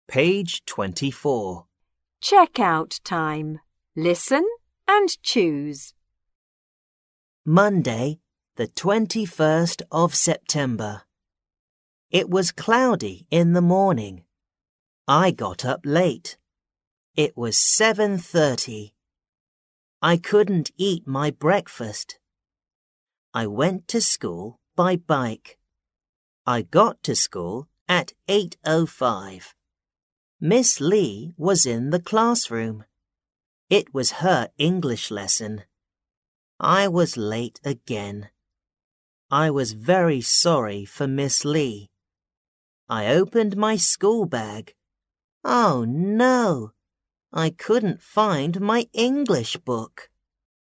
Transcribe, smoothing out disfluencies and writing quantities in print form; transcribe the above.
Page 24. Check-out time. Listen and choose. Monday, the 21st of September. It was cloudy in the morning. I got up late. It was 7:30. I couldn't eat my breakfast. I went to school by bike. I got to school at 8:05. Miss Lee was in the classroom. It was her English lesson. I was late again. I was very sorry for Miss Lee. I opened my school bag. Oh no! I couldn't find my English book.